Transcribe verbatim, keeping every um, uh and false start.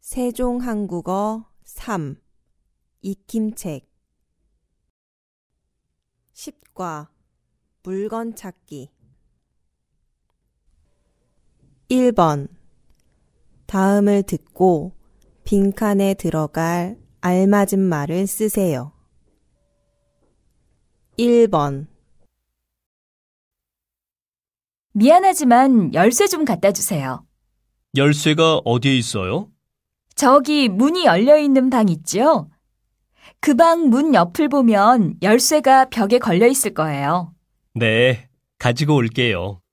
세종한국어 삼. 익힘책 십과 물건 찾기 일 번 다음을 듣고 빈칸에 들어갈 알맞은 말을 쓰세요. 일 번 미안하지만 열쇠 좀 갖다 주세요. 열쇠가 어디에 있어요? 저기 문이 열려 있는 방 있죠? 그 방 문 옆을 보면 열쇠가 벽에 걸려 있을 거예요. 네, 가지고 올게요.